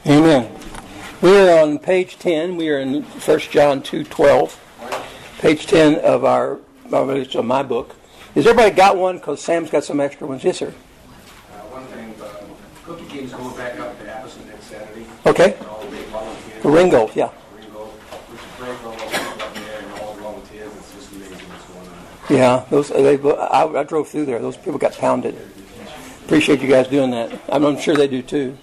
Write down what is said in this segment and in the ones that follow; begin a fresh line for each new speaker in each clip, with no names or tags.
Amen. We are on page 10. We are in 1 John 2:12. Page 10 of my book. Has everybody got one? Because Sam's got some extra ones. Yes, sir.
One thing, Cookie King's going back up to Appleton next Saturday.
Okay. The Ringgold, yeah.
Ringgold. Which is great, all up there and all the volunteers. It's just amazing what's going on.
Yeah, I drove through there. Those people got pounded. Appreciate you guys doing that. I'm sure they do too.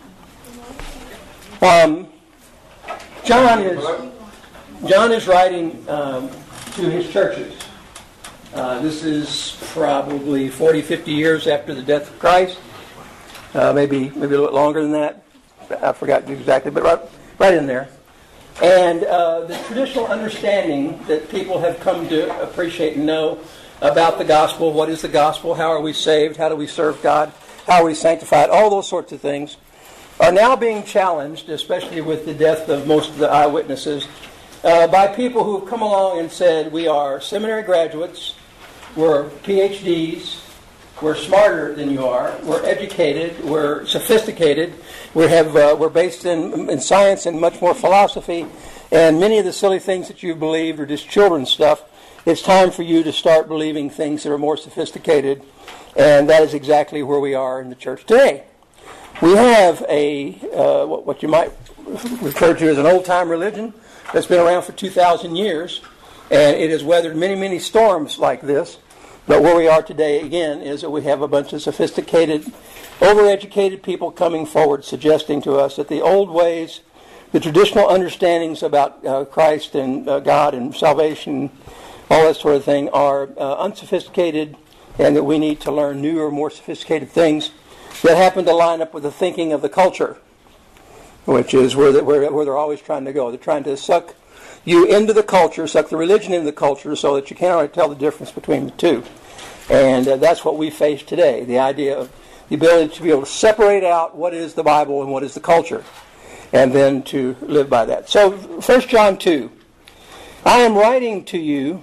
John is writing to his churches. This is probably 40, 50 years after the death of Christ. Maybe a little bit longer than that. I forgot exactly, but right in there. And the traditional understanding that people have come to appreciate and know about the gospel, what is the gospel, how are we saved, how do we serve God, how are we sanctified, all those sorts of things, are now being challenged, especially with the death of most of the eyewitnesses, by people who have come along and said, we are seminary graduates, we're PhDs, we're smarter than you are, we're educated, we're sophisticated, we're based in science and much more philosophy, and many of the silly things that you've believed are just children's stuff. It's time for you to start believing things that are more sophisticated, and that is exactly where we are in the church today. We have what you might refer to as an old-time religion that's been around for 2,000 years, and it has weathered many, many storms like this. But where we are today, again, is that we have a bunch of sophisticated, overeducated people coming forward suggesting to us that the old ways, the traditional understandings about Christ and God and salvation, all that sort of thing, are unsophisticated, and that we need to learn newer, more sophisticated things that happen to line up with the thinking of the culture, which is where they're always trying to go. They're trying to suck you into the culture, suck the religion into the culture, so that you can't really tell the difference between the two. And that's what we face today, the idea of the ability to be able to separate out what is the Bible and what is the culture, and then to live by that. So 1 John 2, I am writing to you,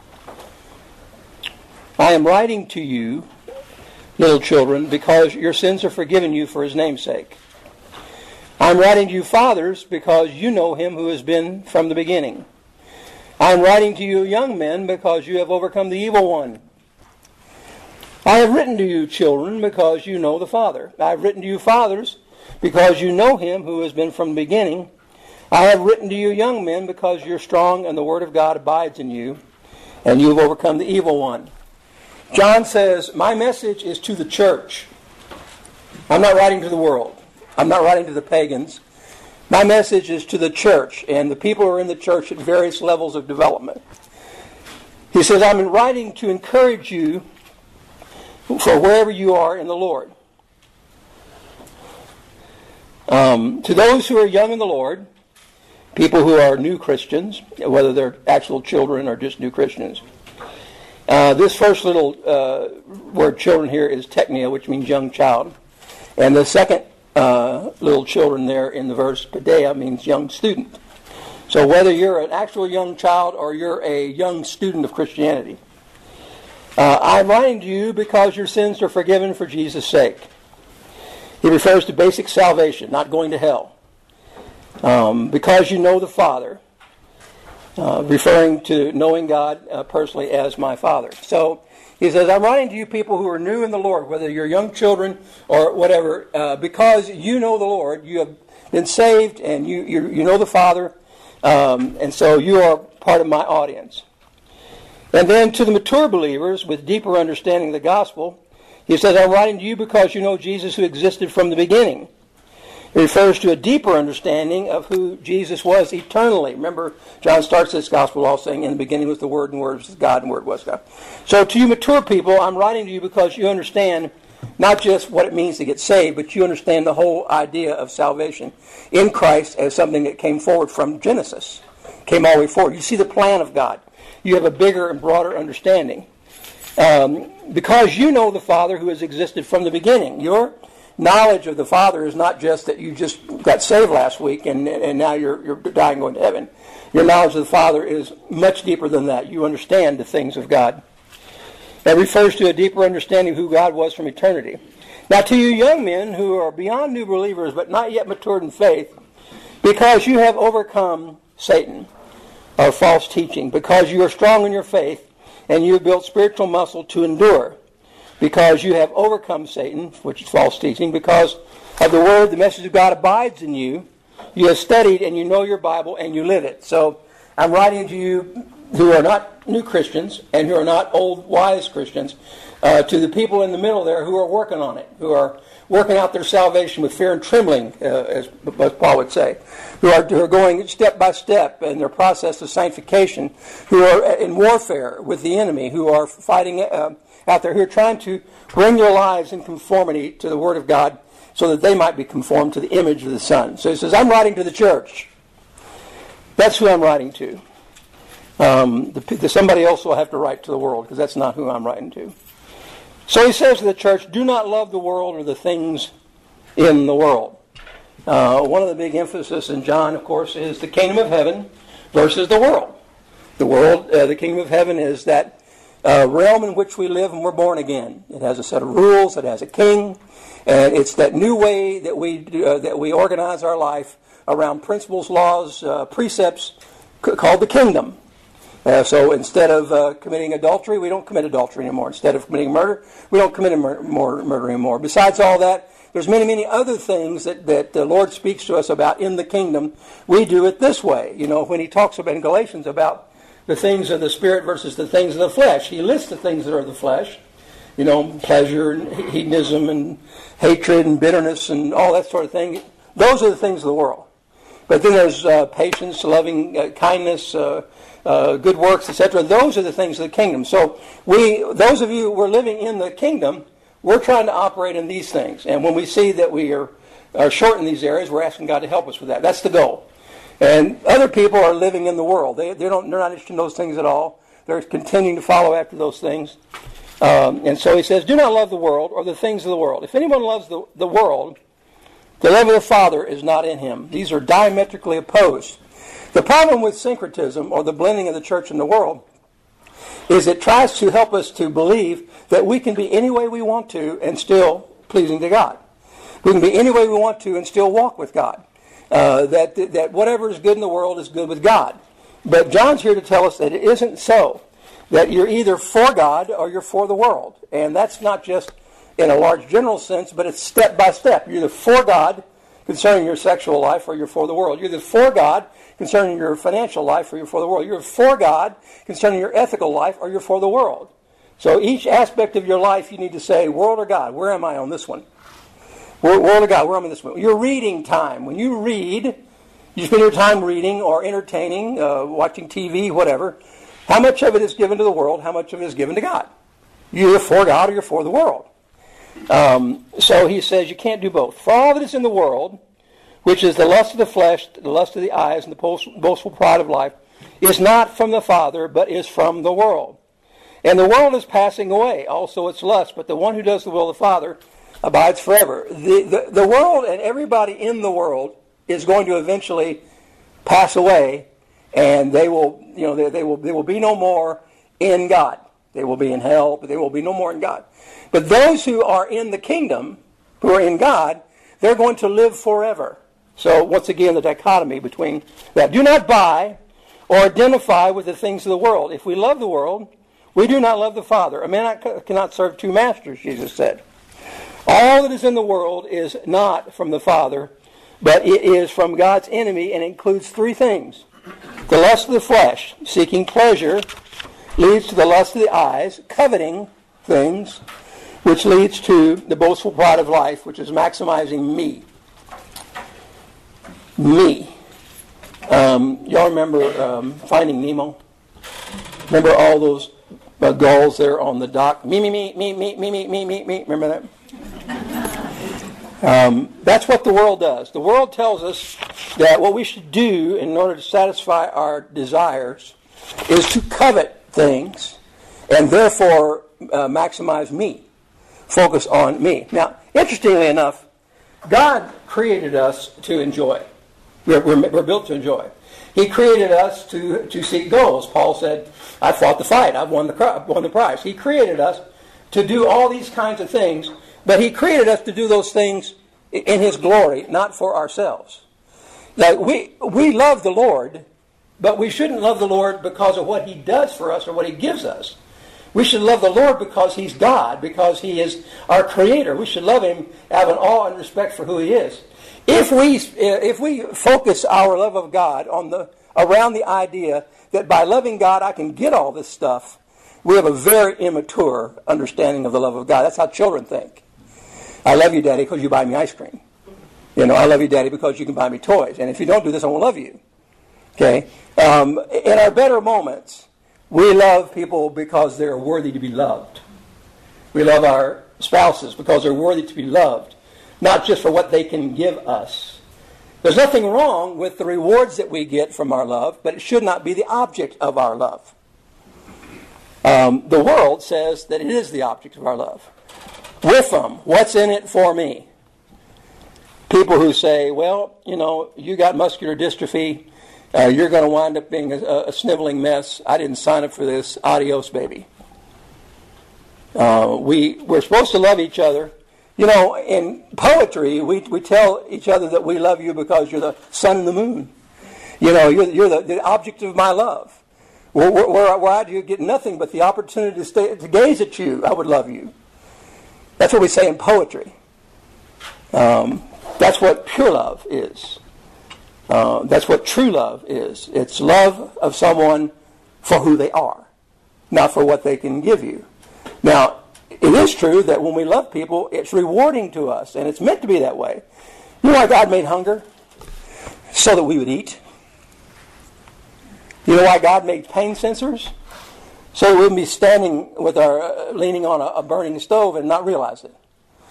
little children, because your sins are forgiven you for his name's sake. I am writing to you, fathers, because you know him who has been from the beginning. I am writing to you, young men, because you have overcome the evil one. I have written to you, children, because you know the Father. I have written to you, fathers, because you know him who has been from the beginning. I have written to you, young men, because you're strong and the word of God abides in you, and you have overcome the evil one. John says, my message is to the church. I'm not writing to the world. I'm not writing to the pagans. My message is to the church and the people who are in the church at various levels of development. He says, I'm writing to encourage you for wherever you are in the Lord. To those who are young in the Lord, people who are new Christians, whether they're actual children or just new Christians. This first little word children here is teknia, which means young child. And the second little children there in the verse, paideia, means young student. So whether you're an actual young child or you're a young student of Christianity, I'm writing to you because your sins are forgiven for Jesus' sake. He refers to basic salvation, not going to hell. Because you know the Father, referring to knowing God personally as my Father. So he says, I'm writing to you people who are new in the Lord, whether you're young children or whatever, because you know the Lord, you have been saved and you know the Father, and so you are part of my audience. And then to the mature believers with deeper understanding of the gospel, he says, I'm writing to you because you know Jesus who existed from the beginning. It refers to a deeper understanding of who Jesus was eternally. Remember, John starts this gospel all saying, in the beginning was the Word, and the Word was God, and the Word was God. So to you mature people, I'm writing to you because you understand not just what it means to get saved, but you understand the whole idea of salvation in Christ as something that came forward from Genesis, came all the way forward. You see the plan of God. You have a bigger and broader understanding. Because you know the Father who has existed from the beginning. Your knowledge of the Father is not just that you just got saved last week and now you're dying and going to heaven. Your knowledge of the Father is much deeper than that. You understand the things of God. That refers to a deeper understanding of who God was from eternity. Now to you young men who are beyond new believers but not yet matured in faith, Because you have overcome Satan, or false teaching, because you are strong in your faith, and you have built spiritual muscle to endure. Because you have overcome Satan, which is false teaching, because of the Word, the message of God abides in you. You have studied and you know your Bible and you live it. So I'm writing to you who are not new Christians and who are not old, wise Christians, to the people in the middle there who are working on it, who are working out their salvation with fear and trembling, as Paul would say, who are going step by step in their process of sanctification, who are in warfare with the enemy, who are fighting out there, who are trying to bring their lives in conformity to the Word of God so that they might be conformed to the image of the Son. So he says, I'm writing to the church. That's who I'm writing to. Somebody else will have to write to the world, because that's not who I'm writing to. So he says to the church, do not love the world or the things in the world. One of the big emphasis in John, of course, is the kingdom of heaven versus the world. The kingdom of heaven is that realm in which we live when we're born again. It has a set of rules. It has a king. And it's that new way that we organize our life around principles, laws, precepts called the kingdom. So instead of committing adultery, we don't commit adultery anymore. Instead of committing murder, we don't commit murder anymore. Besides all that, there's many, many other things that the Lord speaks to us about in the kingdom. We do it this way. You know, when he talks about in Galatians about the things of the Spirit versus the things of the flesh, he lists the things that are of the flesh. You know, pleasure and hedonism and hatred and bitterness and all that sort of thing. Those are the things of the world. But then there's patience, loving kindness, good works, etc. Those are the things of the kingdom. So those of you who are living in the kingdom, we're trying to operate in these things. And when we see that we are short in these areas, we're asking God to help us with that. That's the goal. And other people are living in the world. They're not interested in those things at all. They're continuing to follow after those things. And so he says, do not love the world or the things of the world. If anyone loves the world, the love of the Father is not in him. These are diametrically opposed. The problem with syncretism, or the blending of the church and the world, is it tries to help us to believe that we can be any way we want to and still pleasing to God. We can be any way we want to and still walk with God. That whatever is good in the world is good with God. But John's here to tell us that it isn't so. That you're either for God or you're for the world. And that's not just in a large general sense, but it's step by step. You're either for God concerning your sexual life or you're for the world. You're either for God concerning your financial life or you're for the world. You're for God concerning your ethical life or you're for the world. So each aspect of your life you need to say, world or God, where am I on this one? World or God, where am I on this one? Your reading time. When you read, you spend your time reading or entertaining, watching TV, whatever. How much of it is given to the world? How much of it is given to God? You're for God or you're for the world. So he says you can't do both. For all that is in the world, which is the lust of the flesh, the lust of the eyes, and the boastful pride of life, is not from the Father, but is from the world. And the world is passing away, also its lust, but the one who does the will of the Father abides forever. The world and everybody in the world is going to eventually pass away, and they will be no more in God. They will be in hell, but they will be no more in God. But those who are in the kingdom, who are in God, they're going to live forever. So once again, the dichotomy between that. Do not buy or identify with the things of the world. If we love the world, we do not love the Father. A man cannot serve two masters, Jesus said. All that is in the world is not from the Father, but it is from God's enemy, and includes three things. The lust of the flesh, seeking pleasure, leads to the lust of the eyes, coveting things, which leads to the boastful pride of life, which is maximizing me. Me. Y'all remember Finding Nemo? Remember all those gulls there on the dock? Me. Remember that? That's what the world does. The world tells us that what we should do in order to satisfy our desires is to covet things and therefore maximize me. Focus on me. Now, interestingly enough, God created us to enjoy. We're built to enjoy. He created us to seek goals. Paul said, I fought the fight. I've won the prize. He created us to do all these kinds of things, but he created us to do those things in his glory, not for ourselves. that we love the Lord, but we shouldn't love the Lord because of what He does for us or what He gives us. We should love the Lord because He's God, because He is our Creator. We should love Him, have an awe and respect for who He is. If we focus our love of God around the idea that by loving God I can get all this stuff, we have a very immature understanding of the love of God. That's how children think. I love you, Daddy, because you buy me ice cream. I love you, Daddy, because you can buy me toys. And if you don't do this, I won't love you. Okay? In our better moments, we love people because they're worthy to be loved. We love our spouses because they're worthy to be loved, not just for what they can give us. There's nothing wrong with the rewards that we get from our love, but it should not be the object of our love. The world says that it is the object of our love. With them, what's in it for me? People who say, well, you got muscular dystrophy, you're going to wind up being a sniveling mess. I didn't sign up for this. Adios, baby. We're supposed to love each other. In poetry, we tell each other that we love you because you're the sun and the moon. You're the object of my love. Where I do get nothing but the opportunity to gaze at you, I would love you. That's what we say in poetry. That's what pure love is. That's what true love is. It's love of someone for who they are, not for what they can give you. Now, it is true that when we love people, it's rewarding to us, and it's meant to be that way. You know why God made hunger? So that we would eat. You know why God made pain sensors? So we wouldn't be standing with leaning on a burning stove and not realize it.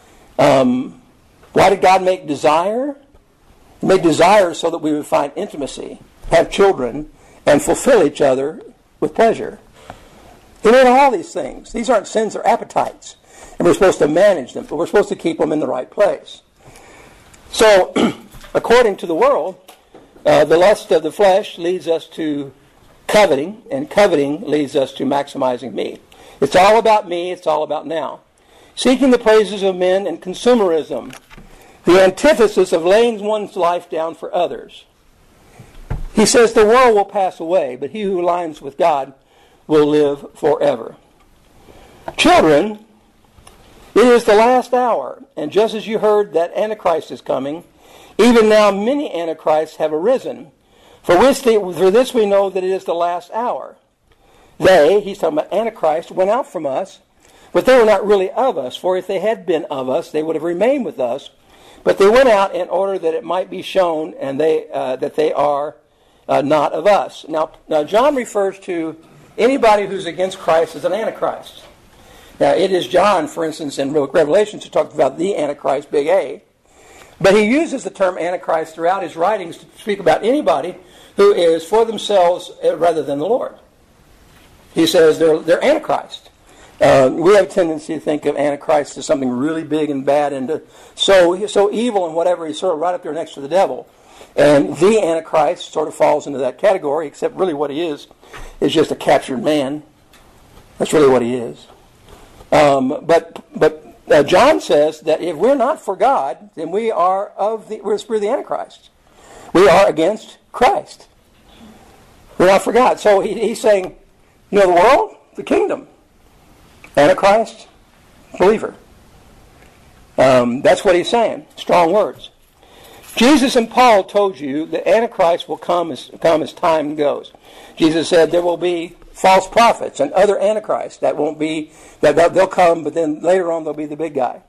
Why did God make desire? He made desire so that we would find intimacy, have children, and fulfill each other with pleasure. He made all these things. These aren't sins, they're appetites. And we're supposed to manage them, but we're supposed to keep them in the right place. So, according to the world, the lust of the flesh leads us to coveting, and coveting leads us to maximizing me. It's all about me, it's all about now. Seeking the praises of men and consumerism, the antithesis of laying one's life down for others. He says the world will pass away, but he who aligns with God will live forever. Children, it is the last hour, and just as you heard that Antichrist is coming, even now many Antichrists have arisen. For this we know that it is the last hour. They, he's talking about Antichrist, went out from us, but they were not really of us. For if they had been of us, they would have remained with us. But they went out in order that it might be shown and that they are not of us. Now, John refers to anybody who's against Christ as an Antichrist. Now, it is John, for instance, in Revelations, who talks about the Antichrist, big A. But he uses the term Antichrist throughout his writings to speak about anybody who is for themselves rather than the Lord. He says they're Antichrist. We have a tendency to think of Antichrist as something really big and bad and so evil and whatever. He's sort of right up there next to the devil. And the Antichrist sort of falls into that category, except really what he is just a captured man. That's really what he is. But John says that if we're not for God, then we're the Antichrist. We are against Christ. We're not for God. So he's saying, the world, the kingdom. Antichrist, believer. That's what he's saying. Strong words. Jesus and Paul told you that Antichrist will come as time goes. Jesus said there will be false prophets and other Antichrists that they'll come, but then later on they'll be the big guy.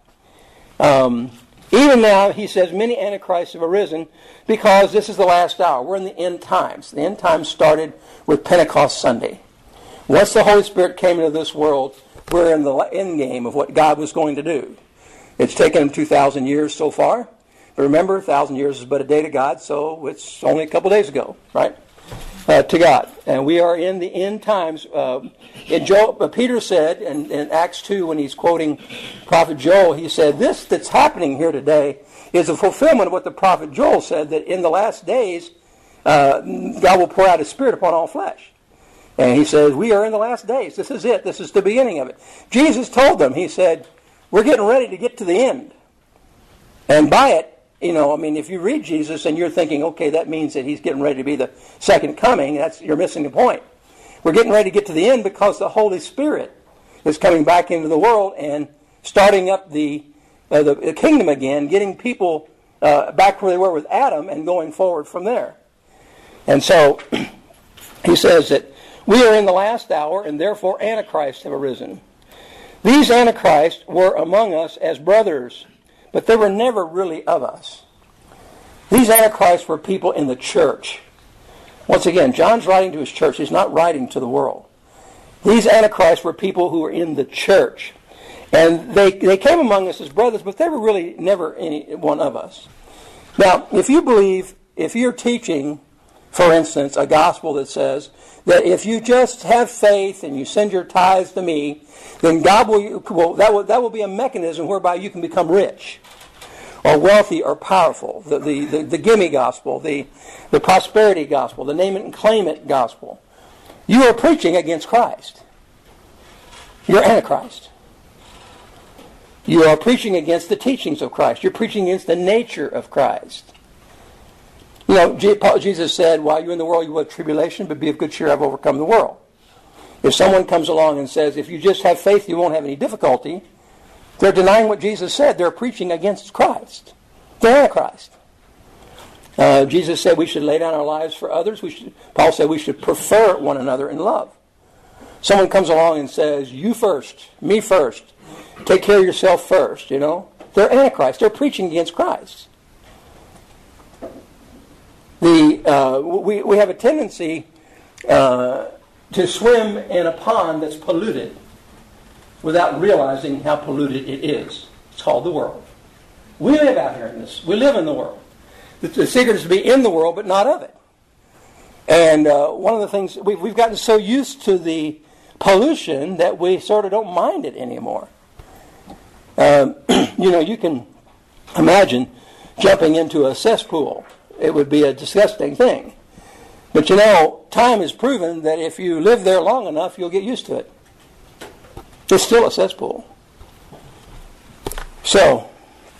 Even now, he says, many Antichrists have arisen because this is the last hour. We're in the end times. The end times started with Pentecost Sunday. Once the Holy Spirit came into this world, we're in the end game of what God was going to do. It's taken him 2,000 years so far. But remember, 1,000 years is but a day to God, so it's only a couple days ago, right? To God. And we are in the end times. Peter said in Acts 2, when he's quoting Prophet Joel, he said, this that's happening here today is a fulfillment of what the Prophet Joel said, that in the last days, God will pour out His Spirit upon all flesh. And he says, we are in the last days. This is it. This is the beginning of it. Jesus told them, he said, we're getting ready to get to the end. And by it, if you read Jesus and you're thinking, okay, that means that he's getting ready to be the second coming, you're missing the point. We're getting ready to get to the end because the Holy Spirit is coming back into the world and starting up the kingdom again, getting people back where they were with Adam and going forward from there. And so he says that we are in the last hour, and therefore antichrists have arisen. These antichrists were among us as brothers, but they were never really of us. These antichrists were people in the church. Once again, John's writing to his church. He's not writing to the world. These antichrists were people who were in the church. And they came among us as brothers, but they were really never any one of us. Now, if you're teaching, for instance, a gospel that says that if you just have faith and you send your tithes to me, then God that will be a mechanism whereby you can become rich or wealthy or powerful. The gimme gospel, the prosperity gospel, the name it and claim it gospel. You are preaching against Christ. You're Antichrist. You are preaching against the teachings of Christ. You're preaching against the nature of Christ. Jesus said, while you're in the world, you will have tribulation, but be of good cheer, I've overcome the world. If someone comes along and says, if you just have faith, you won't have any difficulty, they're denying what Jesus said. They're preaching against Christ. They're Antichrist. Jesus said we should lay down our lives for others. Paul said we should prefer one another in love. Someone comes along and says, you first, me first, take care of yourself first, They're Antichrist. They're preaching against Christ. We have a tendency to swim in a pond that's polluted without realizing how polluted it is. It's called the world. We live out here in this. We live in the world. The secret is to be in the world, but not of it. And one of the things, we've gotten so used to the pollution that we sort of don't mind it anymore. You can imagine jumping into a cesspool. It would be a disgusting thing. But time has proven that if you live there long enough, you'll get used to it. It's still a cesspool. So,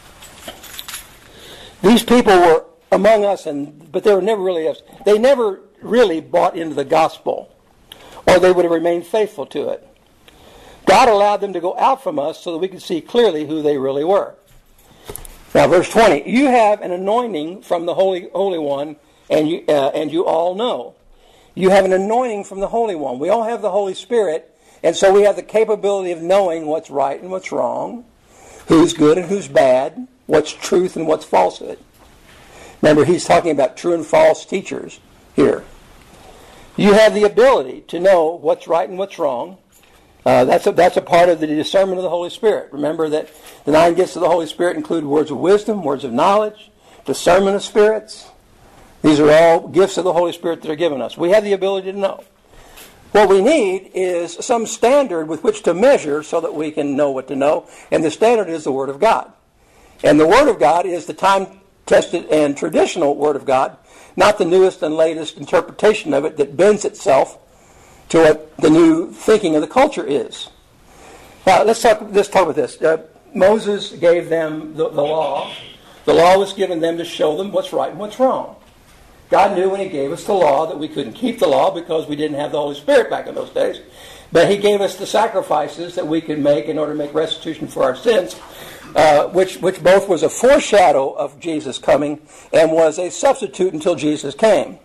these people were among us, but they were never really us. They never really bought into the gospel, or they would have remained faithful to it. God allowed them to go out from us so that we could see clearly who they really were. Now, verse 20, you have an anointing from the Holy One, and you all know. You have an anointing from the Holy One. We all have the Holy Spirit, and so we have the capability of knowing what's right and what's wrong, who's good and who's bad, what's truth and what's falsehood. Remember, he's talking about true and false teachers here. You have the ability to know what's right and what's wrong. That's a part of the discernment of the Holy Spirit. Remember that the 9 gifts of the Holy Spirit include words of wisdom, words of knowledge, discernment of spirits. These are all gifts of the Holy Spirit that are given us. We have the ability to know. What we need is some standard with which to measure so that we can know what to know, and the standard is the Word of God. And the Word of God is the time-tested and traditional Word of God, not the newest and latest interpretation of it that bends itself to what the new thinking of the culture is. Now, let's talk about this. Moses gave them the law. The law was given them to show them what's right and what's wrong. God knew when He gave us the law that we couldn't keep the law because we didn't have the Holy Spirit back in those days. But He gave us the sacrifices that we could make in order to make restitution for our sins, which both was a foreshadow of Jesus coming and was a substitute until Jesus came.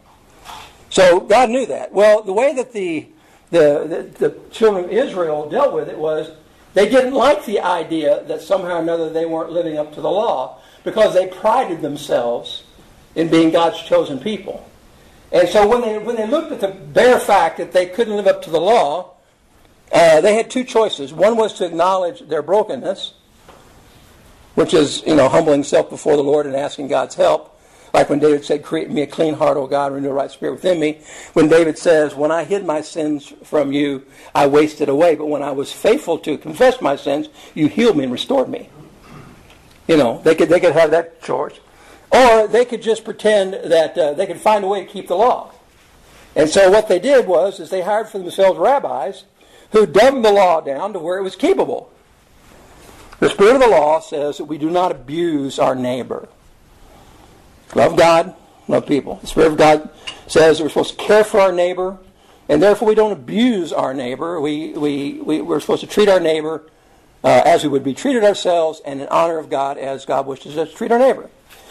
So God knew that. Well, the way that the children of Israel dealt with it was they didn't like the idea that somehow or another they weren't living up to the law because they prided themselves in being God's chosen people. And so when they looked at the bare fact that they couldn't live up to the law, they had 2 choices. One was to acknowledge their brokenness, which is, humbling self before the Lord and asking God's help. Like when David said, create me a clean heart, O God, renew a right spirit within me. When David says, when I hid my sins from you, I wasted away. But when I was faithful to confess my sins, you healed me and restored me. They could have that choice. Or they could just pretend that they could find a way to keep the law. And so what they did is they hired for themselves rabbis who dumbed the law down to where it was keepable. The spirit of the law says that we do not abuse our neighbor. Love God, love people. The Spirit of God says we're supposed to care for our neighbor, and therefore we don't abuse our neighbor. We're supposed to treat our neighbor as we would be treated ourselves, and in honor of God as God wishes us to treat our neighbor.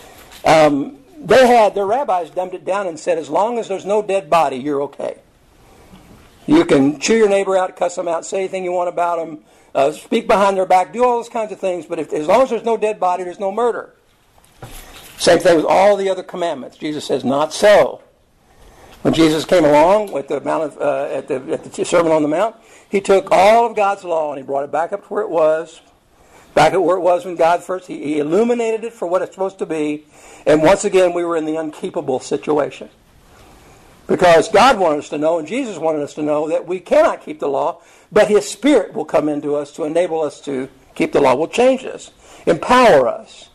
Their rabbis dumbed it down and said, as long as there's no dead body, you're okay. You can chew your neighbor out, cuss them out, say anything you want about them, speak behind their back, do all those kinds of things, but as long as there's no dead body, there's no murder. Same thing with all the other commandments. Jesus says, not so. When Jesus came along with the at the Sermon on the Mount, he took all of God's law and he brought it back up to where it was. Back at where it was when God first, he illuminated it for what it's supposed to be. And once again, we were in the unkeepable situation. Because God wanted us to know, and Jesus wanted us to know, that we cannot keep the law, but His Spirit will come into us to enable us to keep the law, will change us, empower us.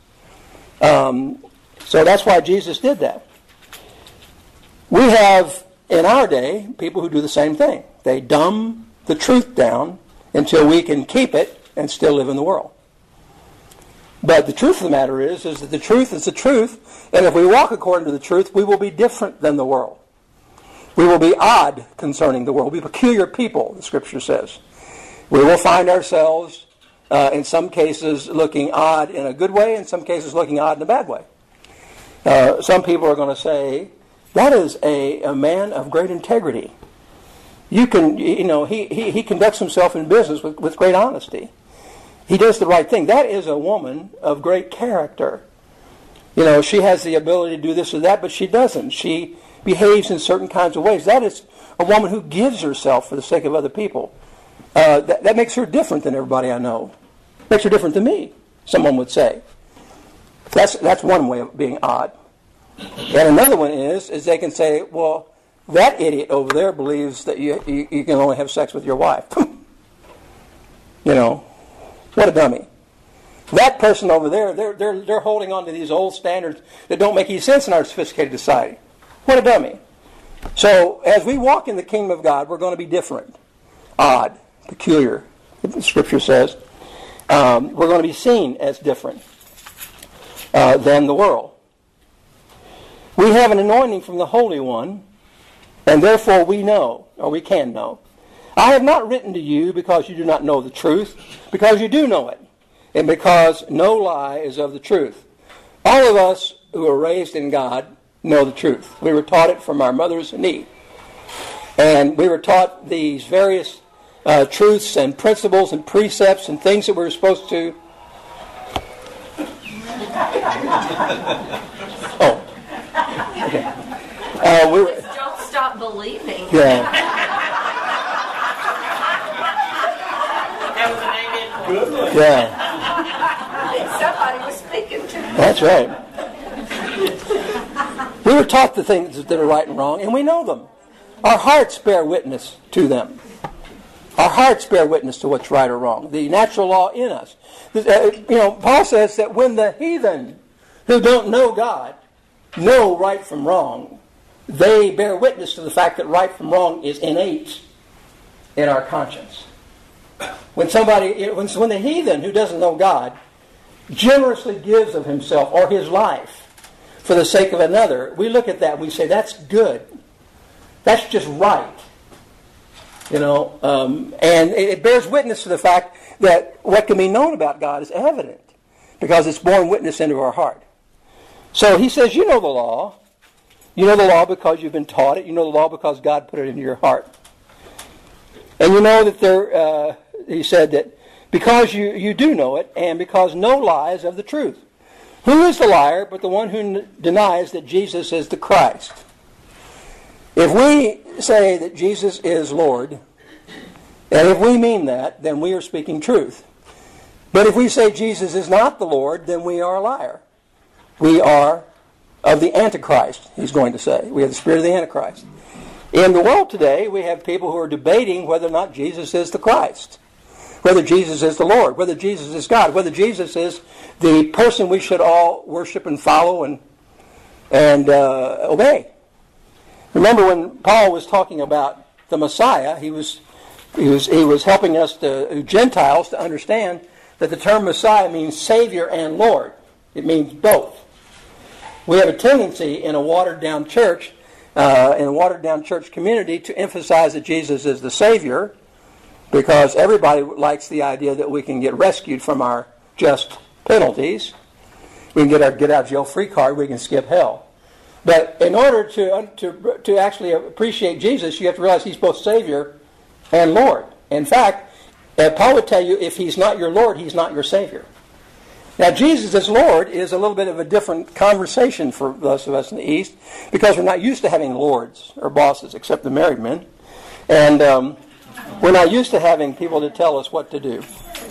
So that's why Jesus did that. We have, in our day, people who do the same thing. They dumb the truth down until we can keep it and still live in the world. But the truth of the matter is that the truth is the truth, and if we walk according to the truth, we will be different than the world. We will be odd concerning the world. We'll be peculiar people, the Scripture says. We will find ourselves, in some cases, looking odd in a good way, in some cases looking odd in a bad way. Some people are going to say, that is a man of great integrity. He conducts himself in business with great honesty. He does the right thing. That is a woman of great character. She has the ability to do this or that, but she doesn't. She behaves in certain kinds of ways. That is a woman who gives herself for the sake of other people. That makes her different than everybody I know. Makes her different than me, someone would say. That's one way of being odd. And another one is they can say, well, that idiot over there believes that you can only have sex with your wife. What a dummy. That person over there, they're holding on to these old standards that don't make any sense in our sophisticated society. What a dummy. So, as we walk in the kingdom of God, we're going to be different. Odd, peculiar, the Scripture says. We're going to be seen as different than the world. We have an anointing from the Holy One, and therefore we know, or we can know. I have not written to you because you do not know the truth, because you do know it, and because no lie is of the truth. All of us who are raised in God know the truth. We were taught it from our mother's knee. And we were taught these various truths and principles and precepts and things that we were supposed to... Oh. Okay.
Don't stop believing.
Yeah.
That was an amen.
Yeah.
Somebody was speaking to me.
That's right. We were taught the things that are right and wrong, and we know them. Our hearts bear witness to them. Our hearts bear witness to what's right or wrong. The natural law in us. Paul says that when the heathen who don't know God know right from wrong, they bear witness to the fact that right from wrong is innate in our conscience. When the heathen who doesn't know God generously gives of himself or his life for the sake of another, we look at that and we say, that's good. That's just right. And it bears witness to the fact that what can be known about God is evident because it's borne witness into our heart. So he says, you know the law. You know the law because you've been taught it. You know the law because God put it into your heart. And you know that he said that because you do know it and because no lie is of the truth. Who is the liar but the one who denies that Jesus is the Christ? If we say that Jesus is Lord, and if we mean that, then we are speaking truth. But if we say Jesus is not the Lord, then we are a liar. We are of the Antichrist, he's going to say. We have the spirit of the Antichrist. In the world today, we have people who are debating whether or not Jesus is the Christ, whether Jesus is the Lord, whether Jesus is God, whether Jesus is the person we should all worship and follow and obey. Remember when Paul was talking about the Messiah, he was helping us, Gentiles, to understand that the term Messiah means Savior and Lord. It means both. We have a tendency in a watered-down church, in a watered-down church community, to emphasize that Jesus is the Savior, because everybody likes the idea that we can get rescued from our just penalties. We can get our get-out-jail-free card. We can skip hell. But in order to actually appreciate Jesus, you have to realize He's both Savior and Lord. In fact, Paul would tell you, if He's not your Lord, He's not your Savior. Now, Jesus as Lord is a little bit of a different conversation for those of us in the East, because we're not used to having lords or bosses, except the married men. And we're not used to having people to tell us what to do.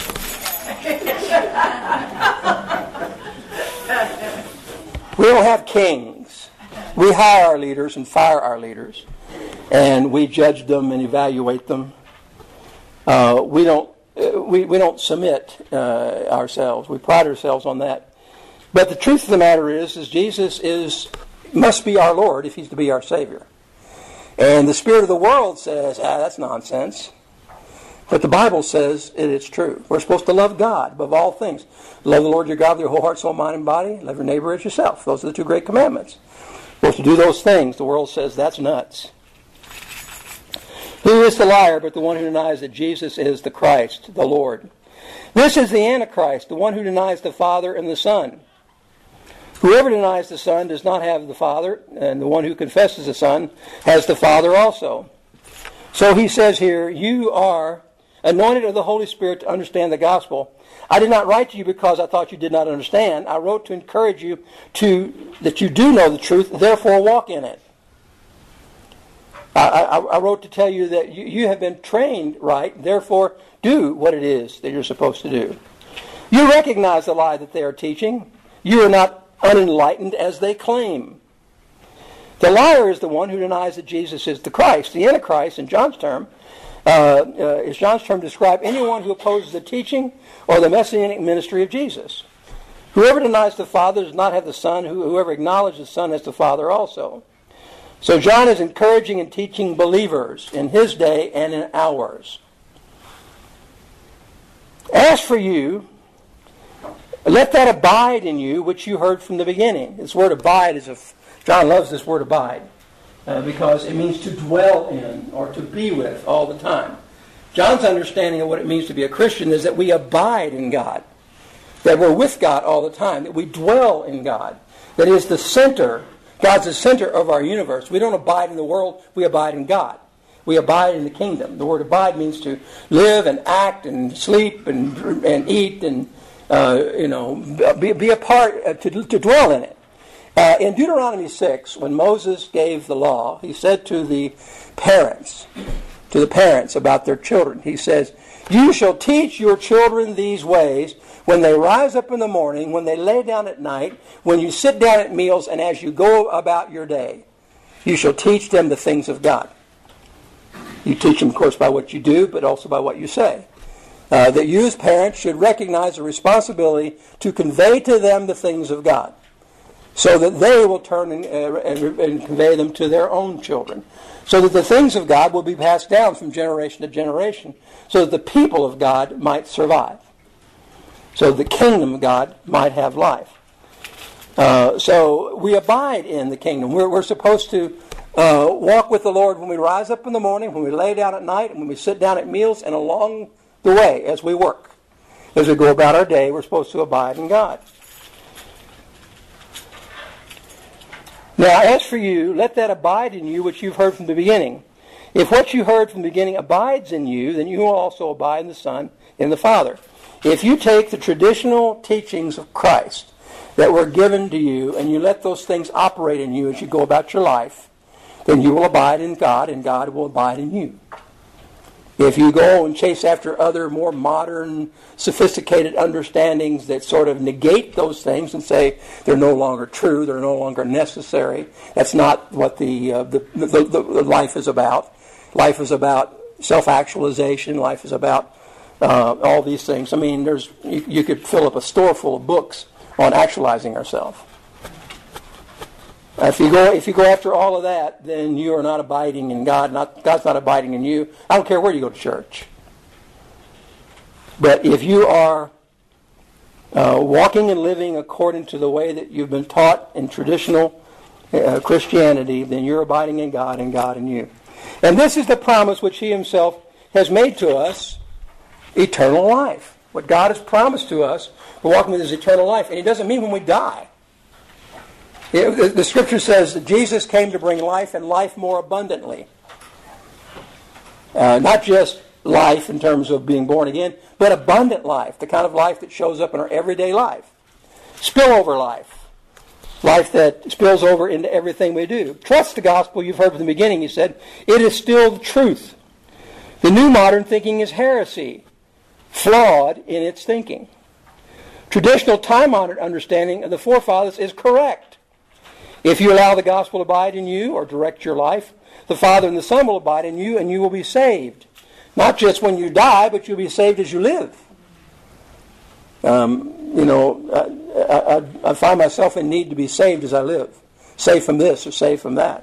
We don't have kings. We hire our leaders and fire our leaders, and we judge them and evaluate them. We don't submit ourselves. We pride ourselves on that. But the truth of the matter is Jesus must be our Lord if He's to be our Savior. And the spirit of the world says, that's nonsense. But the Bible says it's true. We're supposed to love God above all things. Love the Lord your God with your whole heart, soul, mind, and body. Love your neighbor as yourself. Those are the two great commandments. We're supposed to do those things. The world says that's nuts. Who is the liar but the one who denies that Jesus is the Christ, the Lord? This is the Antichrist, the one who denies the Father and the Son. Whoever denies the Son does not have the Father, and the one who confesses the Son has the Father also. So he says here, you are anointed of the Holy Spirit to understand the gospel. I did not write to you because I thought you did not understand. I wrote to encourage you that you do know the truth, therefore walk in it. I wrote to tell you that you have been trained right, therefore do what it is that you're supposed to do. You recognize the lie that they are teaching. You are not unenlightened as they claim. The liar is the one who denies that Jesus is the Christ. The Antichrist, in John's term, to describe anyone who opposes the teaching or the messianic ministry of Jesus. Whoever denies the Father does not have the Son. Whoever acknowledges the Son has the Father also. So John is encouraging and teaching believers in his day and in ours. As for you, let that abide in you which you heard from the beginning. This word abide John loves this word abide because it means to dwell in or to be with all the time. John's understanding of what it means to be a Christian is that we abide in God, that we're with God all the time, that we dwell in God, that is the center. God's the center of our universe. We don't abide in the world, we abide in God. We abide in the kingdom. The word abide means to live and act and sleep and eat and be a part, to dwell in it. In Deuteronomy 6, when Moses gave the law, he said to the parents about their children, he says, you shall teach your children these ways when they rise up in the morning, when they lay down at night, when you sit down at meals, and as you go about your day. You shall teach them the things of God. You teach them, of course, by what you do, but also by what you say. That you as parents should recognize the responsibility to convey to them the things of God, so that they will turn and convey them to their own children, so that the things of God will be passed down from generation to generation, so that the people of God might survive, so the kingdom of God might have life. So we abide in the kingdom. We're supposed to walk with the Lord when we rise up in the morning, when we lay down at night, and when we sit down at meals, and along the way as we work. As we go about our day, we're supposed to abide in God. Now, as for you, let that abide in you which you've heard from the beginning. If what you heard from the beginning abides in you, then you will also abide in the Son, in the Father. If you take the traditional teachings of Christ that were given to you, and you let those things operate in you as you go about your life, then you will abide in God, and God will abide in you. If you go and chase after other more modern, sophisticated understandings that sort of negate those things and say they're no longer true, they're no longer necessary, that's not what the life is about. Life is about self-actualization. Life is about all these things. I mean, you could fill up a store full of books on actualizing ourselves. If you go after all of that, then you are not abiding in God. God's not abiding in you. I don't care where you go to church. But if you are walking and living according to the way that you've been taught in traditional Christianity, then you're abiding in God and God in you. And this is the promise which He Himself has made to us, eternal life. What God has promised to us, we're walking with His eternal life. And He doesn't mean when we die. The Scripture says that Jesus came to bring life and life more abundantly. Not just life in terms of being born again, but abundant life, the kind of life that shows up in our everyday life. Spillover life. Life that spills over into everything we do. Trust the gospel you've heard from the beginning, He said. It is still the truth. The new modern thinking is heresy, flawed in its thinking. Traditional time-honored understanding of the forefathers is correct. If you allow the gospel to abide in you or direct your life, the Father and the Son will abide in you and you will be saved. Not just when you die, but you'll be saved as you live. I find myself in need to be saved as I live. Saved from this or saved from that.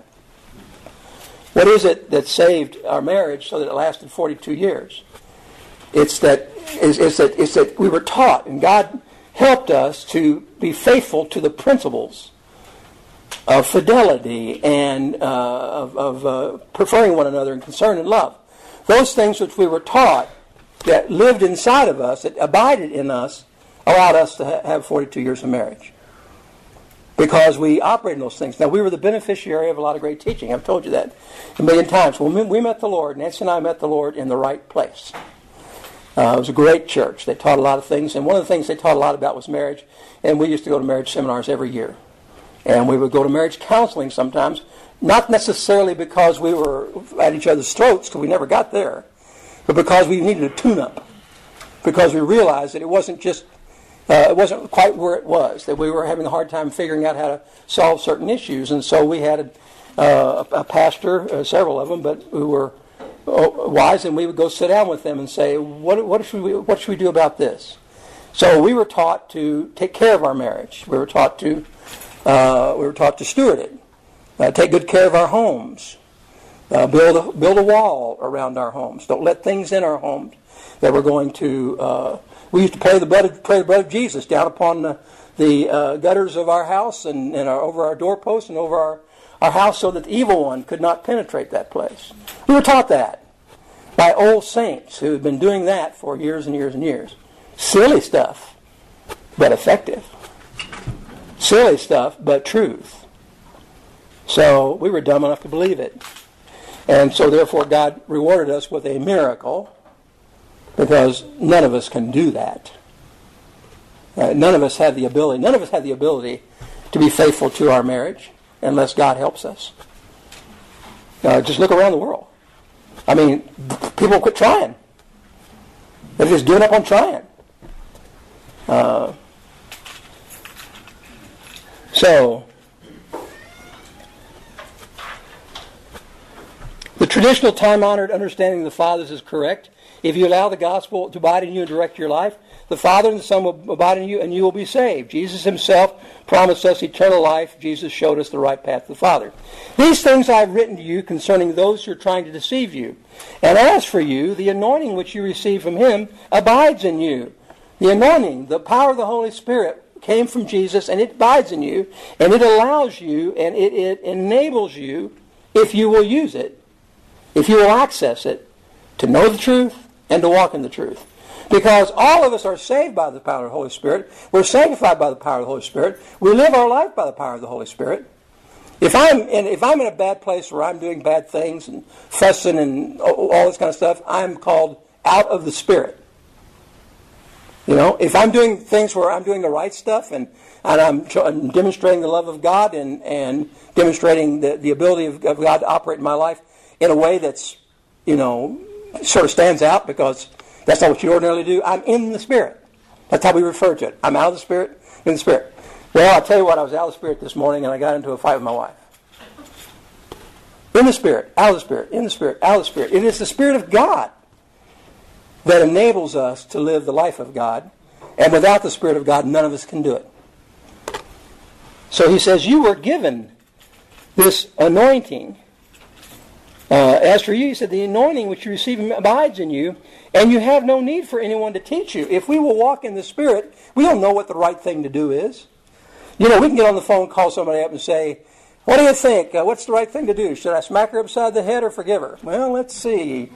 What is it that saved our marriage so that it lasted 42 years? It's that we were taught, and God helped us to be faithful to the principles of fidelity and of preferring one another in concern and love. Those things which we were taught that lived inside of us, that abided in us, allowed us to have 42 years of marriage. Because we operated in those things. Now, we were the beneficiary of a lot of great teaching. I've told you that a million times. When we met the Lord, Nancy and I met the Lord in the right place. It was a great church. They taught a lot of things. And one of the things they taught a lot about was marriage. And we used to go to marriage seminars every year. And we would go to marriage counseling sometimes. Not necessarily because we were at each other's throats, because we never got there, but because we needed a tune-up. Because we realized that it wasn't quite where it was, that we were having a hard time figuring out how to solve certain issues. And so we had a pastor, several of them, but who were wise, and we would go sit down with them and say, what should we do about this? So we were taught to take care of our marriage. We were taught to steward it. Take good care of our homes. Build a wall around our homes. Don't let things in our homes that we're going to... we used to pray the blood of Jesus down upon the gutters of our house and over our doorposts and over our house so that the evil one could not penetrate that place. We were taught that by old saints who had been doing that for years and years and years. Silly stuff, but effective. Silly stuff, but truth. So we were dumb enough to believe it. And so therefore God rewarded us with a miracle, because none of us can do that. None of us have the ability to be faithful to our marriage unless God helps us. Just look around the world. I mean, people quit trying. They've just given up on trying. The traditional time-honored understanding of the fathers is correct. If you allow the gospel to abide in you and direct your life, the Father and the Son will abide in you and you will be saved. Jesus Himself promised us eternal life. Jesus showed us the right path to the Father. These things I have written to you concerning those who are trying to deceive you. And as for you, the anointing which you receive from Him abides in you. The anointing, the power of the Holy Spirit came from Jesus, and it abides in you, and it allows you, and it enables you, if you will use it, if you will access it, to know the truth and to walk in the truth. Because all of us are saved by the power of the Holy Spirit. We're sanctified by the power of the Holy Spirit. We live our life by the power of the Holy Spirit. If I'm in a bad place where I'm doing bad things and fussing and all this kind of stuff, I'm called out of the Spirit. You know, if I'm doing things where I'm doing the right stuff and I'm demonstrating the love of God and demonstrating the ability of God to operate in my life in a way that's, sort of stands out because that's not what you ordinarily do, I'm in the Spirit. That's how we refer to it. I'm out of the Spirit, in the Spirit. Well, I'll tell you what, I was out of the Spirit this morning and I got into a fight with my wife. In the Spirit, out of the Spirit, in the Spirit, out of the Spirit. It is the Spirit of God that enables us to live the life of God. And without the Spirit of God, none of us can do it. So he says, you were given this anointing As for you, he said, the anointing which you receive abides in you, and you have no need for anyone to teach you. If we will walk in the Spirit, we don't know what the right thing to do is. We can get on the phone, call somebody up and say, what do you think? What's the right thing to do? Should I smack her upside the head or forgive her? Well, let's see.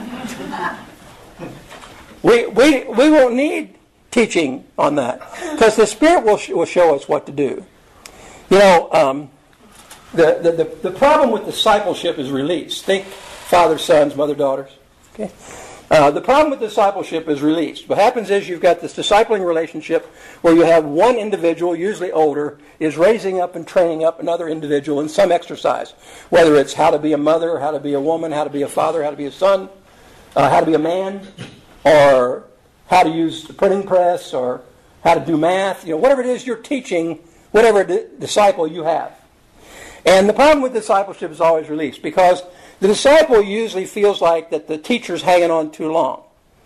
We won't need teaching on that, because the Spirit will show us what to do. The problem with discipleship is release. Think fathers, sons, mother, daughters. Okay. The problem with discipleship is release. What happens is you've got this discipling relationship where you have one individual, usually older, is raising up and training up another individual in some exercise. Whether it's how to be a mother, how to be a woman, how to be a father, how to be a son, how to be a man, or how to use the printing press, or how to do math. Whatever it is you're teaching, whatever disciple you have. And the problem with discipleship is always release, because the disciple usually feels like that the teacher's hanging on too long.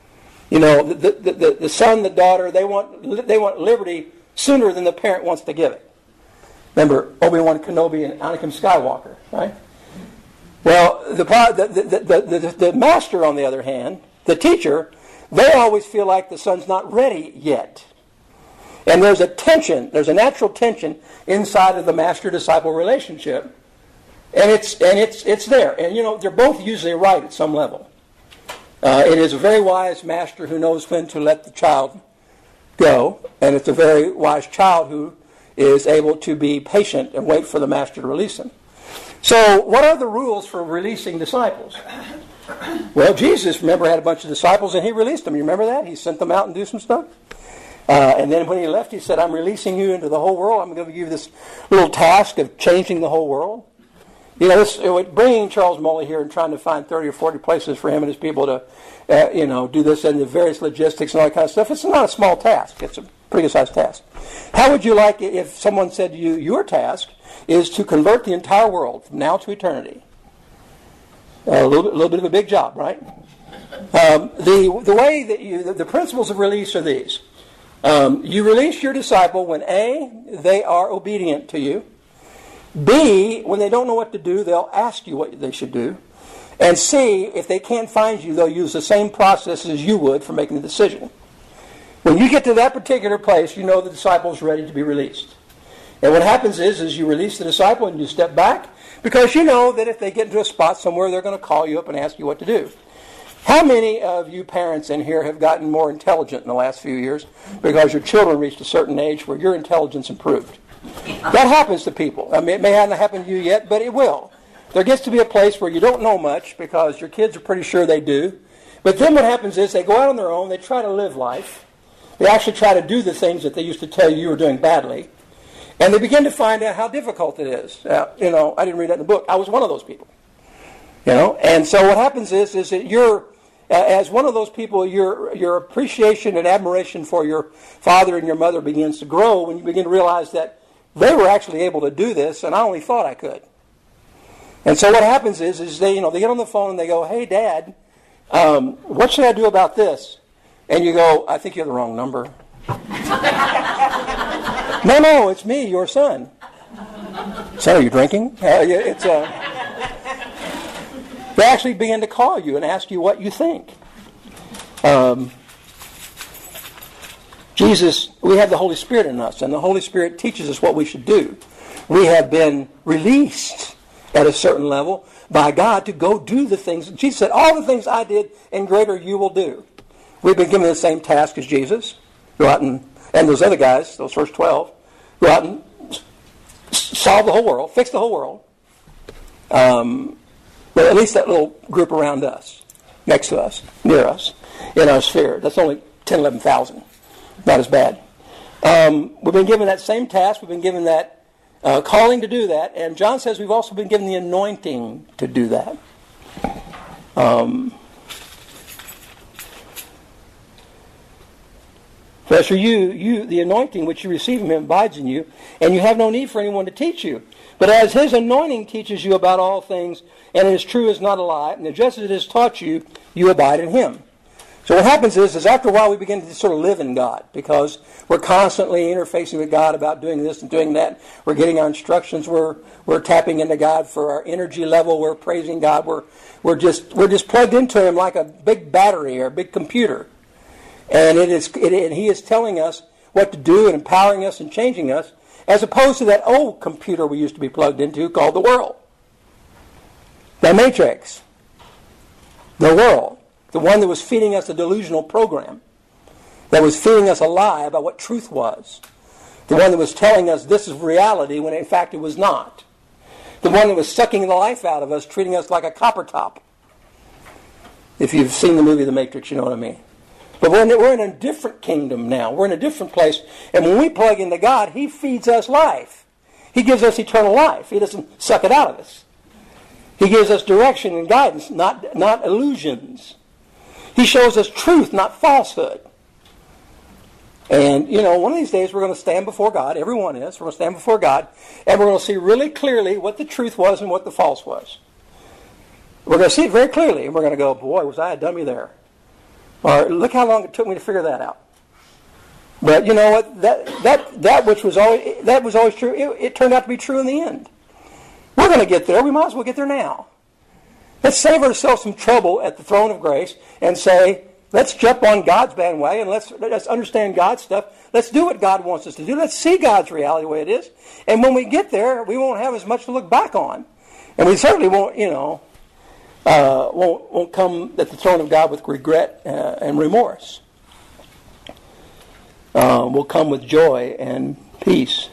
The son, the daughter, they want liberty sooner than the parent wants to give it. Remember Obi-Wan Kenobi and Anakin Skywalker, right? Well, the master, on the other hand, the teacher, they always feel like the son's not ready yet. And there's a tension, there's a natural tension inside of the master-disciple relationship. And it's there. And they're both usually right at some level. It is a very wise master who knows when to let the child go. And it's a very wise child who is able to be patient and wait for the master to release him. So what are the rules for releasing disciples? Well, Jesus, remember, had a bunch of disciples and he released them. You remember that? He sent them out and do some stuff. And then when he left, he said, I'm releasing you into the whole world. I'm going to give you this little task of changing the whole world. Bringing Charles Moley here and trying to find 30 or 40 places for him and his people to, do this and the various logistics and all that kind of stuff, it's not a small task. It's a pretty good-sized task. How would you like it if someone said to you, your task is to convert the entire world from now to eternity? A little bit of a big job, right? The way that the principles of release are these. You release your disciple when A, they are obedient to you. B, when they don't know what to do, they'll ask you what they should do. And C, if they can't find you, they'll use the same process as you would for making the decision. When you get to that particular place, you know the disciple is ready to be released. And what happens is you release the disciple and you step back, because you know that if they get into a spot somewhere, they're going to call you up and ask you what to do. How many of you parents in here have gotten more intelligent in the last few years because your children reached a certain age where your intelligence improved? That happens to people. I mean, it may not happen to you yet, but it will. There gets to be a place where you don't know much because your kids are pretty sure they do. But then what happens is they go out on their own, they try to live life. They actually try to do the things that they used to tell you were doing badly. And they begin to find out how difficult it is. I didn't read that in the book. I was one of those people. And so what happens is that you're, as one of those people, your appreciation and admiration for your father and your mother begins to grow when you begin to realize that they were actually able to do this, and I only thought I could. And so what happens is they get on the phone and they go, hey, Dad, what should I do about this? And you go, I think you have the wrong number. No, it's me, your son. Son, are you drinking? They actually begin to call you and ask you what you think. Jesus, we have the Holy Spirit in us, and the Holy Spirit teaches us what we should do. We have been released at a certain level by God to go do the things. Jesus said, all the things I did and greater you will do. We've been given the same task as Jesus. Go out and those other guys, those first 12, go out and solve the whole world, fix the whole world. But at least that little group around us, next to us, near us, in our sphere. That's only 10, 11,000. Not as bad. We've been given that same task. We've been given that calling to do that. And John says we've also been given the anointing to do that. As for you, the anointing which you receive from him abides in you, and you have no need for anyone to teach you. But as his anointing teaches you about all things, and is true, is not a lie, and just as it has taught you, you abide in him. So what happens is after a while we begin to sort of live in God because we're constantly interfacing with God about doing this and doing that. We're getting our instructions. We're tapping into God for our energy level. We're praising God. We're just plugged into Him like a big battery or a big computer, and He is telling us what to do and empowering us and changing us, as opposed to that old computer we used to be plugged into called the world, the matrix, the world. The one that was feeding us a delusional program, that was feeding us a lie about what truth was. The one that was telling us this is reality when in fact it was not. The one that was sucking the life out of us, treating us like a copper top. If you've seen the movie The Matrix, you know what I mean. But we're in a different kingdom now. We're in a different place. And when we plug into God, He feeds us life. He gives us eternal life. He doesn't suck it out of us. He gives us direction and guidance, not illusions. He shows us truth, not falsehood. And, one of these days we're going to stand before God. Everyone is. We're going to stand before God. And we're going to see really clearly what the truth was and what the false was. We're going to see it very clearly. And we're going to go, boy, was I a dummy there. Or look how long it took me to figure that out. But you know what? That was always true. It turned out to be true in the end. We're going to get there. We might as well get there now. Let's save ourselves some trouble at the throne of grace and say, let's jump on God's bandwagon. Let's understand God's stuff. Let's do what God wants us to do. Let's see God's reality the way it is. And when we get there, we won't have as much to look back on. And we certainly won't, won't come at the throne of God with regret and remorse. We'll come with joy and peace.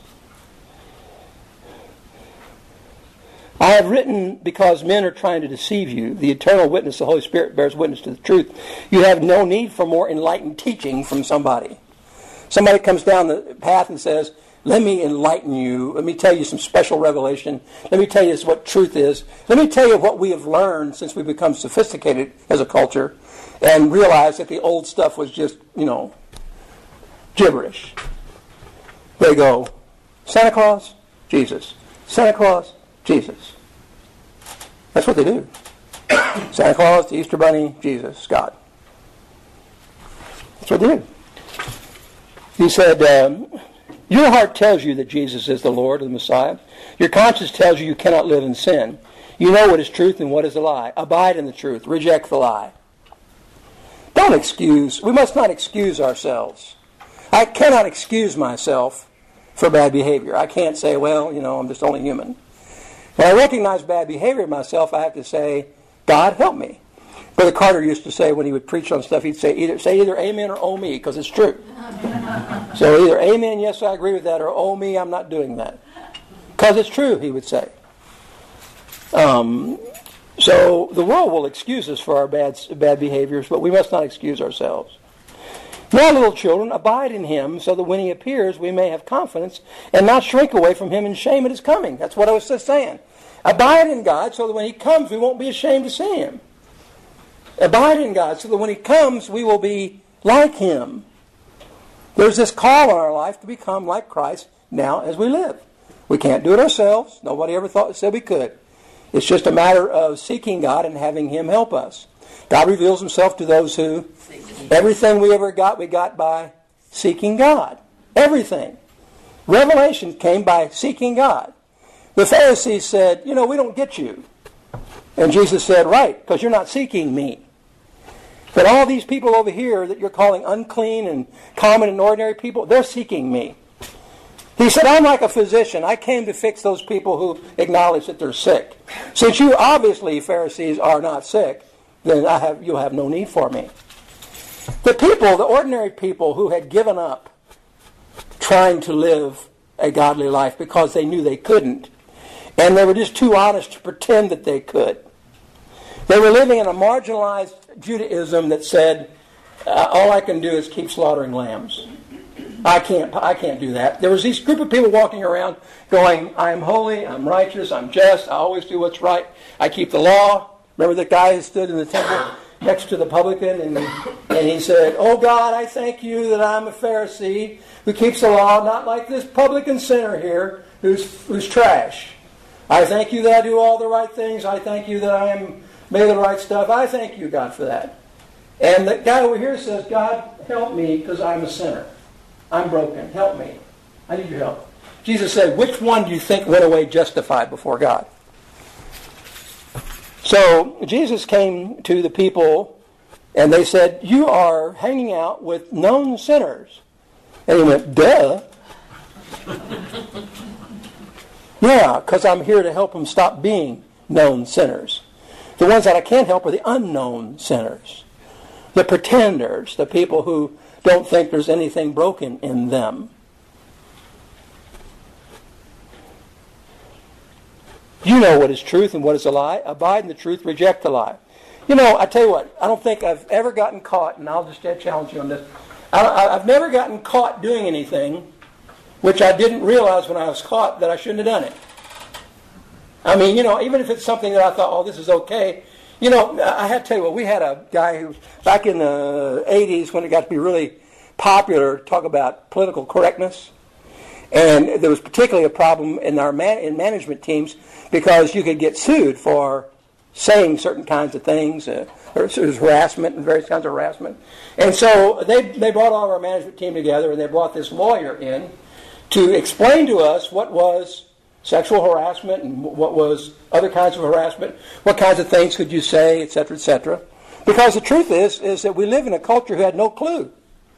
I have written because men are trying to deceive you. The eternal witness, the Holy Spirit, bears witness to the truth. You have no need for more enlightened teaching from somebody. Somebody comes down the path and says, let me enlighten you. Let me tell you some special revelation. Let me tell you what truth is. Let me tell you what we have learned since we become sophisticated as a culture and realize that the old stuff was just, gibberish. They go, Santa Claus, Jesus. Santa Claus, Jesus. That's what they do. Santa Claus, the Easter Bunny, Jesus, God. That's what they do. He said, your heart tells you that Jesus is the Lord, the Messiah. Your conscience tells you cannot live in sin. You know what is truth and what is a lie. Abide in the truth. Reject the lie. Don't excuse. We must not excuse ourselves. I cannot excuse myself for bad behavior. I can't say, well, I'm just only human. When I recognize bad behavior in myself, I have to say, God, help me. Brother Carter used to say when he would preach on stuff, he'd say either amen or oh me, because it's true. So either amen, yes, I agree with that, or oh me, I'm not doing that. Because it's true, he would say. So the world will excuse us for our bad behaviors, but we must not excuse ourselves. Now, little children, abide in Him, so that when He appears, we may have confidence and not shrink away from Him in shame at His coming. That's what I was just saying. Abide in God, so that when He comes, we won't be ashamed to see Him. Abide in God, so that when He comes, we will be like Him. There's this call in our life to become like Christ now as we live. We can't do it ourselves. Nobody ever said we could. It's just a matter of seeking God and having Him help us. God reveals Himself to those who... Everything we ever got, we got by seeking God. Everything. Revelation came by seeking God. The Pharisees said, we don't get you. And Jesus said, right, because you're not seeking me. But all these people over here that you're calling unclean and common and ordinary people, they're seeking me. He said, I'm like a physician. I came to fix those people who acknowledge that they're sick. Since you obviously, Pharisees, are not sick, then you'll have no need for me. The ordinary people who had given up trying to live a godly life because they knew they couldn't, and they were just too honest to pretend that they could. They were living in a marginalized Judaism that said, all I can do is keep slaughtering lambs. I can't do that. There was this group of people walking around going, I am holy, I'm righteous, I'm just, I always do what's right, I keep the law. Remember the guy who stood in the temple next to the publican and he said, oh God, I thank you that I'm a Pharisee who keeps the law, not like this publican sinner here who's trash. I thank you that I do all the right things. I thank you that I am made of the right stuff. I thank you, God, for that. And the guy over here says, God, help me because I'm a sinner. I'm broken. Help me. I need your help. Jesus said, which one do you think went away justified before God? So Jesus came to the people and they said, you are hanging out with known sinners. And he went, duh. Yeah, because I'm here to help them stop being known sinners. The ones that I can't help are the unknown sinners. The pretenders, the people who don't think there's anything broken in them. You know what is truth and what is a lie. Abide in the truth, reject the lie. You know, I tell you what, I don't think I've ever gotten caught, and I'll just challenge you on this. I've never gotten caught doing anything which I didn't realize when I was caught that I shouldn't have done it. I mean, you know, even if it's something that I thought, oh, this is okay. You know, I had to tell you what, we had a guy who, back in the 80s when it got to be really popular, talk about political correctness. And there was particularly a problem in our in management teams because you could get sued for saying certain kinds of things. There was harassment and various kinds of harassment. And so they brought all of our management team together and they brought this lawyer in to explain to us what was sexual harassment and what was other kinds of harassment, what kinds of things could you say, etc., etc. Because the truth is that we live in a culture who had no clue.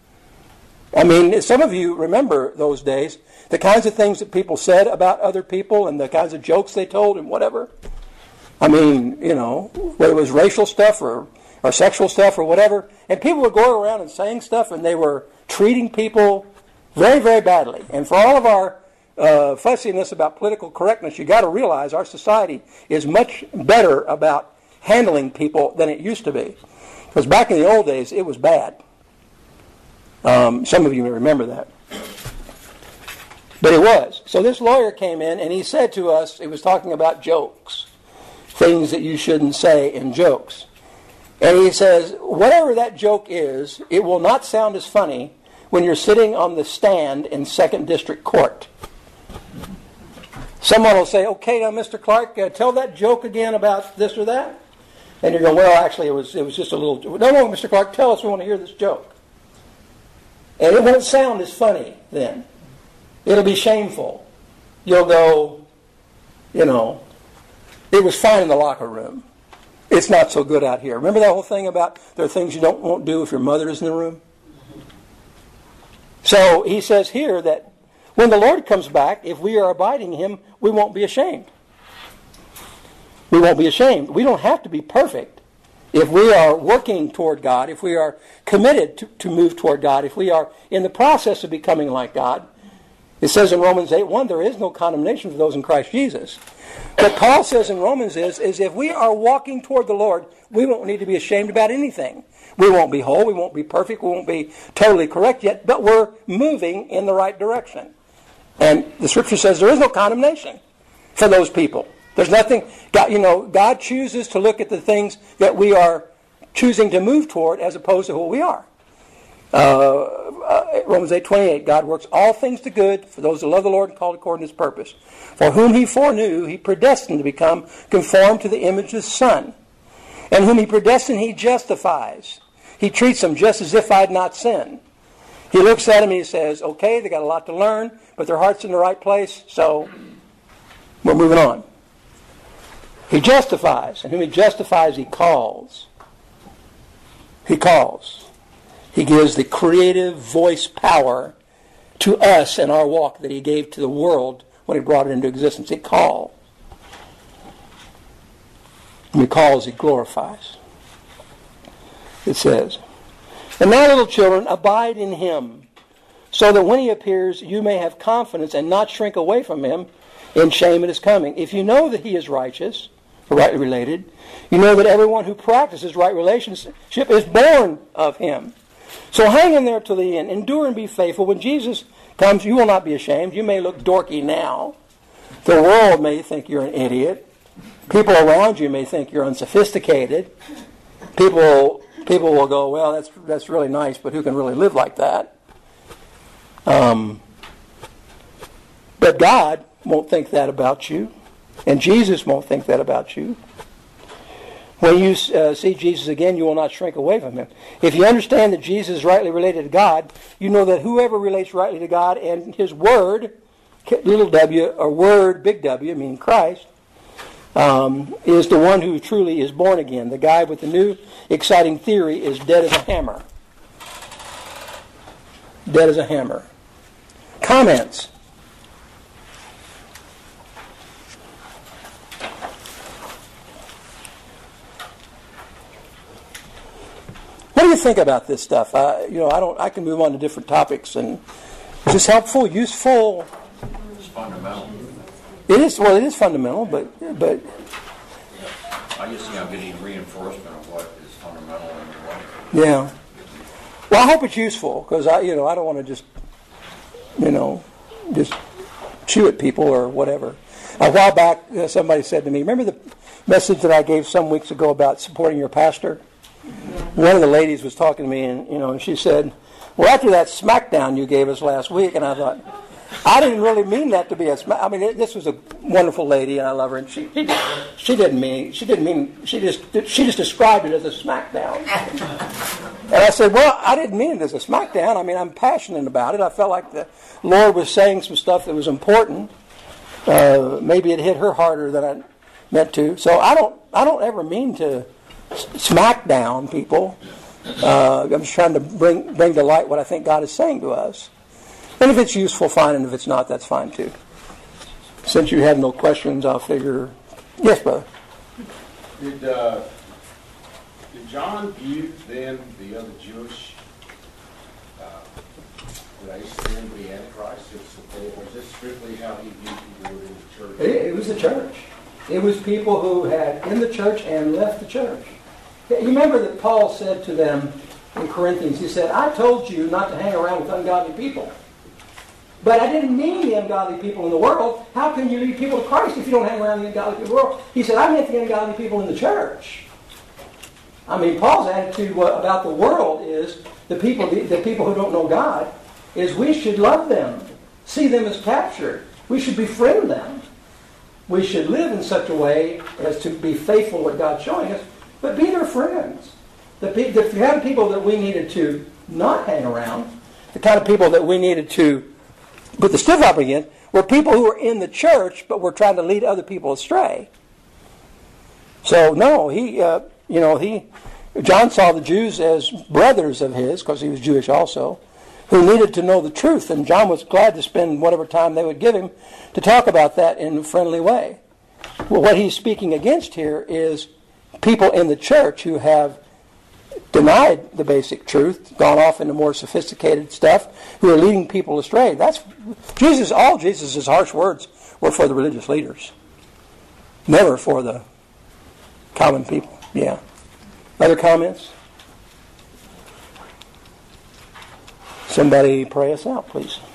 I mean, some of you remember those days, the kinds of things that people said about other people and the kinds of jokes they told and whatever. I mean, you know, whether it was racial stuff or sexual stuff or whatever. And people were going around and saying stuff and they were treating people very, very badly. And for all of our fussiness about political correctness, you got to realize our society is much better about handling people than it used to be. Because back in the old days, it was bad. Some of you may remember that. But it was. So this lawyer came in and he said to us, he was talking about jokes, things that you shouldn't say in jokes. And he says, whatever that joke is, it will not sound as funny when you're sitting on the stand in 2nd District Court. Someone will say, okay, now, Mr. Clark, tell that joke again about this or that. And you go, well, actually, it was just a little... No, Mr. Clark, tell us, we want to hear this joke. And it won't sound as funny then. It'll be shameful. You'll go, you know, it was fine in the locker room. It's not so good out here. Remember that whole thing about there are things you won't do if your mother is in the room? So he says here that when the Lord comes back, if we are abiding Him, we won't be ashamed. We won't be ashamed. We don't have to be perfect. If we are working toward God, if we are committed to move toward God, if we are in the process of becoming like God, it says in Romans 8:1, there is no condemnation for those in Christ Jesus. What Paul says in Romans is if we are walking toward the Lord, we won't need to be ashamed about anything. We won't be whole, we won't be perfect, we won't be totally correct yet, but we're moving in the right direction. And the Scripture says there is no condemnation for those people. There's nothing, God chooses to look at the things that we are choosing to move toward as opposed to who we are. Romans 8:28, God works all things to good for those who love the Lord and called according to His purpose. For whom He foreknew, He predestined to become conformed to the image of His Son. And whom He predestined, He justifies. He treats them just as if I had not sinned. He looks at them and He says, okay, they got a lot to learn, but their heart's in the right place, so we're moving on. He justifies. And whom He justifies, He calls. He calls. He gives the creative voice power to us in our walk that He gave to the world when He brought it into existence. He calls. When He calls, He glorifies. It says, and now, little children, abide in Him, so that when He appears, you may have confidence and not shrink away from Him in shame at His coming. If you know that He is righteous, or rightly related, you know that everyone who practices right relationship is born of Him. So hang in there till the end. Endure and be faithful. When Jesus comes, you will not be ashamed. You may look dorky now. The world may think you're an idiot. People around you may think you're unsophisticated. People will go, well, that's really nice, but who can really live like that? But God won't think that about you. And Jesus won't think that about you. When you see Jesus again, you will not shrink away from him. If you understand that Jesus is rightly related to God, you know that whoever relates rightly to God and his word, little w, or word, big W, meaning Christ, is the one who truly is born again. The guy with the new exciting theory is dead as a hammer. Dead as a hammer. Comments? What do you think about this stuff? I can move on to different topics, and is this helpful, useful?
It's fundamental.
It is. Well, it is fundamental, but
I just think I'm getting reinforcement of what is fundamental in your life.
Yeah. Well, I hope it's useful, because I don't want to just chew at people or whatever. A while back, somebody said to me, "Remember the message that I gave some weeks ago about supporting your pastor?" One of the ladies was talking to me, and she said, "Well, after that smackdown you gave us last week," and I thought, I didn't really mean that to be a smack. I mean, this was a wonderful lady, and I love her, and she just described it as a smackdown. And I said, well, I didn't mean it as a smackdown. I mean, I'm passionate about it. I felt like the Lord was saying some stuff that was important. Maybe it hit her harder than I meant to. So I don't ever mean to smack down people. I'm just trying to bring to light what I think God is saying to us. And if it's useful, fine, and if it's not, that's fine too. Since you have no questions, I'll figure... Yes, brother?
Did John view then the other Jewish race then the Antichrist? Or is this strictly how he viewed people within the church?
It was the church. It was people who had in the church and left the church. You remember that Paul said to them in Corinthians, he said, I told you not to hang around with ungodly people. But I didn't mean the ungodly people in the world. How can you lead people to Christ if you don't hang around the ungodly people in the world? He said, I meant the ungodly people in the church. I mean, Paul's attitude about the world is the people who don't know God is we should love them, see them as captured. We should befriend them. We should live in such a way as to be faithful to what God's showing us, but be their friends. The kind of people that we needed to not hang around, the kind of people that we needed to put the stiff up against, were people who were in the church but were trying to lead other people astray. So no, John saw the Jews as brothers of his, because he was Jewish also, who needed to know the truth, and John was glad to spend whatever time they would give him to talk about that in a friendly way. Well, what he's speaking against here is people in the church who have denied the basic truth, gone off into more sophisticated stuff, who are leading people astray. All Jesus' harsh words were for the religious leaders, never for the common people. Yeah. Other comments? Somebody pray us out, please.